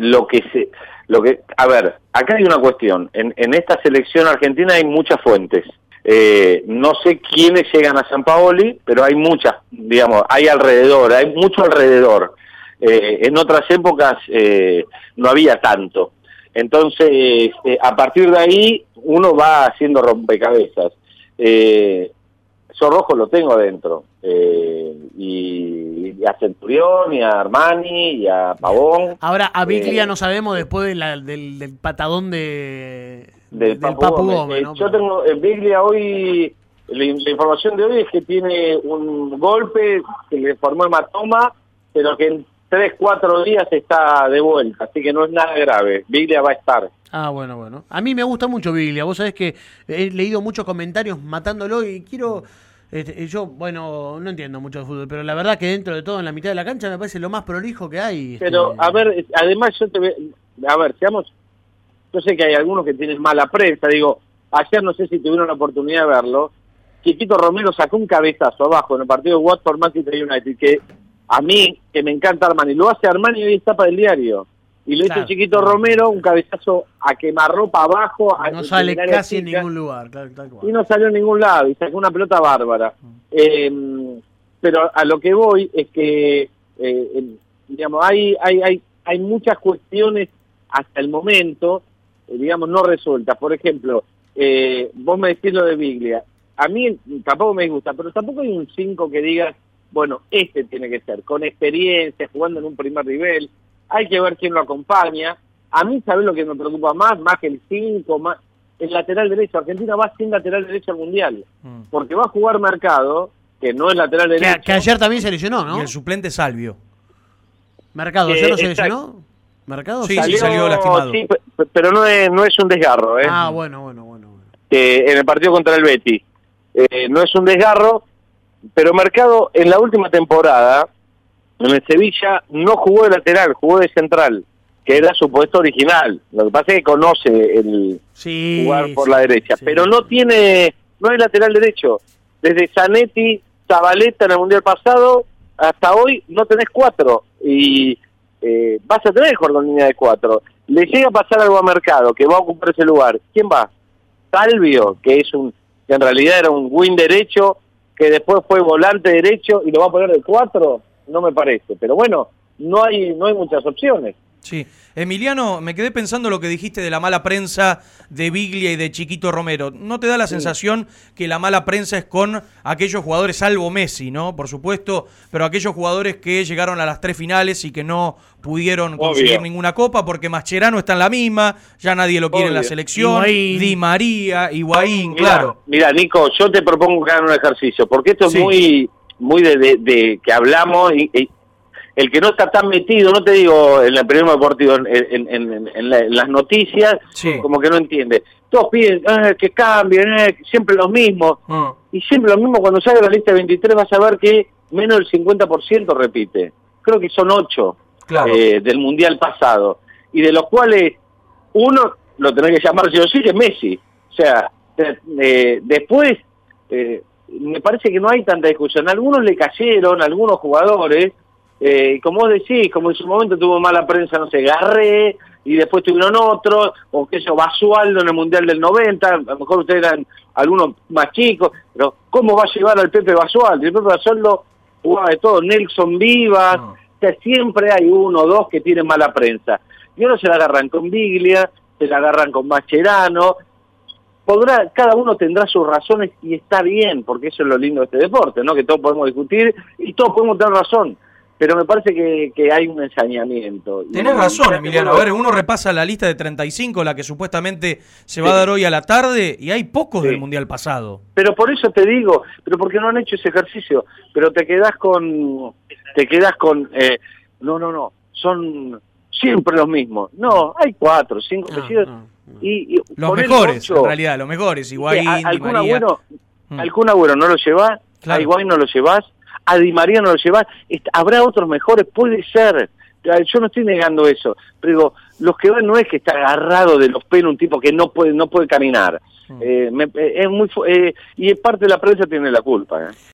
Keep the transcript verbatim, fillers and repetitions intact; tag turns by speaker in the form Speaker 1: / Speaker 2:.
Speaker 1: lo que se, lo que, a ver, acá hay una cuestión, en, en esta selección argentina hay muchas fuentes, eh, no sé quiénes llegan a San Paoli, pero hay muchas, digamos, hay alrededor, hay mucho alrededor, eh, en otras épocas eh, no había tanto, entonces eh, a partir de ahí uno va haciendo rompecabezas, eh, Rojo lo tengo adentro, eh, y, y a Centurión, y a Armani, y a Pavón.
Speaker 2: Ahora, a Biglia
Speaker 1: eh,
Speaker 2: no sabemos después de la, del, del patadón de,
Speaker 1: del,
Speaker 2: del
Speaker 1: Papu,
Speaker 2: Papu
Speaker 1: Gómez.
Speaker 2: Gómez,
Speaker 1: Eh,
Speaker 2: ¿no?
Speaker 1: yo tengo, eh, Biglia hoy, la, la información de hoy es que tiene un golpe que le formó hematoma, pero que en tres, cuatro días está de vuelta, así que no es nada grave. Biglia va a estar.
Speaker 2: Ah, bueno, bueno. A mí me gusta mucho Biglia. Vos sabés que he leído muchos comentarios matándolo y quiero... Este, yo, bueno, no entiendo mucho de fútbol, pero la verdad que dentro de todo, en la mitad de la cancha, me parece lo más prolijo que hay.
Speaker 1: Pero,
Speaker 2: este...
Speaker 1: a ver, además yo te veo... A ver, seamos... Yo sé que hay algunos que tienen mala prensa, digo, ayer no sé si tuvieron la oportunidad de verlo, Chiquito Romero sacó un cabezazo abajo en el partido de Watford Manchester United, que a mí, que me encanta Armani, lo hace Armani y hoy está para el diario. Y lo claro. hizo Chiquito Romero, un cabezazo a quemarropa abajo.
Speaker 2: No
Speaker 1: a,
Speaker 2: sale casi
Speaker 1: chica,
Speaker 2: en ningún lugar. Tal, tal cual.
Speaker 1: Y no salió en ningún lado, y sacó una pelota bárbara. Mm. Eh, pero a lo que voy es que, eh, digamos, hay, hay, hay, hay muchas cuestiones hasta el momento, eh, digamos, no resueltas. Por ejemplo, eh, vos me decís lo de Biglia. A mí tampoco me gusta, pero tampoco hay un cinco que digas, bueno, este tiene que ser, con experiencia, jugando en un primer nivel. Hay que ver quién lo acompaña. A mí, ¿sabés lo que me preocupa más? Más que el cinco, más el lateral derecho. Argentina va sin lateral derecho al Mundial. Mm. Porque va a jugar Mercado, que no es lateral derecho.
Speaker 2: Que, que ayer también se lesionó, ¿no?
Speaker 3: Y el suplente Salvio.
Speaker 2: Mercado, ¿ayer no se lesionó? ¿Mercado?
Speaker 3: Sí, salió, sí, salió lastimado.
Speaker 1: Sí, pero no es, no es un desgarro, ¿eh?
Speaker 2: Ah, bueno, bueno, bueno. bueno.
Speaker 1: Eh, en el partido contra el Betis. Eh, no es un desgarro, pero Mercado en la última temporada... En el Sevilla no jugó de lateral, jugó de central, que era su puesto original. Lo que pasa es que conoce el
Speaker 2: sí,
Speaker 1: jugar por
Speaker 2: sí,
Speaker 1: la derecha, sí. Pero no tiene, no es lateral derecho. Desde Zanetti, Zabaleta en el Mundial pasado, hasta hoy no tenés cuatro. Y eh, vas a tener con línea de cuatro. Le llega a pasar algo a Mercado, que va a ocupar ese lugar. ¿Quién va? Salvio, que es un, que en realidad era un wing derecho, que después fue volante derecho y lo va a poner de cuatro. No me parece, pero bueno, no hay no hay muchas opciones.
Speaker 3: Sí, Emiliano, me quedé pensando lo que dijiste de la mala prensa de Biglia y de Chiquito Romero. ¿No te da la sí. sensación que la mala prensa es con aquellos jugadores, salvo Messi, ¿no? Por supuesto, pero aquellos jugadores que llegaron a las tres finales y que no pudieron Obvio. conseguir ninguna copa porque Mascherano está en la misma, ya nadie lo quiere Obvio. en la selección, Higuaín. Di María, Higuaín,
Speaker 1: mirá,
Speaker 3: claro.
Speaker 1: Mira, Nico, yo te propongo que hagan un ejercicio, porque esto es sí. muy... muy de, de, de que hablamos, y, y el que no está tan metido, no te digo en el periodismo deportivo, en, en, en, en, la, en las noticias, sí. como que no entiende. Todos piden eh, que cambien, eh, siempre los mismos, mm. y siempre lo mismo. Cuando salga la lista de veintitrés vas a ver que menos del cincuenta por ciento repite. Creo que son ocho claro. eh, del Mundial pasado, y de los cuales uno lo tenés que llamar sí o sí, que es Messi. O sea, eh, después... Eh, me parece que no hay tanta discusión. Algunos le cayeron, algunos jugadores, eh, como vos decís, como en su momento tuvo mala prensa, no sé, Garré, y después tuvieron otros, o que eso, Basualdo en el Mundial del noventa, a lo mejor ustedes eran algunos más chicos, pero ¿cómo va a llevar al Pepe Basualdo? El Pepe Basualdo jugaba de todo, Nelson Vivas, no. o sea, siempre hay uno o dos que tienen mala prensa. Y uno se la agarran con Biglia, se la agarran con Mascherano. Podrá, cada uno tendrá sus razones y está bien, porque eso es lo lindo de este deporte, ¿no? Que todos podemos discutir y todos podemos tener razón, pero me parece que, que hay un ensañamiento.
Speaker 3: Tenés razón, Emiliano. A ver, uno repasa la lista de treinta y cinco, la que supuestamente se va sí. a dar hoy a la tarde, y hay pocos sí. del Mundial pasado.
Speaker 1: Pero por eso te digo, pero porque no han hecho ese ejercicio, pero te quedás con, te quedás con, eh, no, no, no, son siempre los mismos. No, hay cuatro, cinco
Speaker 3: no,
Speaker 1: no,
Speaker 3: no.
Speaker 1: Y, y
Speaker 3: los mejores, en realidad, los mejores. Higuaín,
Speaker 1: a,
Speaker 3: Di María.
Speaker 1: Bueno, mm. Al Kun Agüero no lo llevás, claro. a Higuaín no lo llevás, a Di María no lo llevás. Habrá otros mejores, puede ser. Yo no estoy negando eso. Pero digo, los que van no es que está agarrado de los pelos un tipo que no puede no puede caminar. Mm. Eh, me, es muy eh, y parte de la prensa tiene la culpa. ¿eh?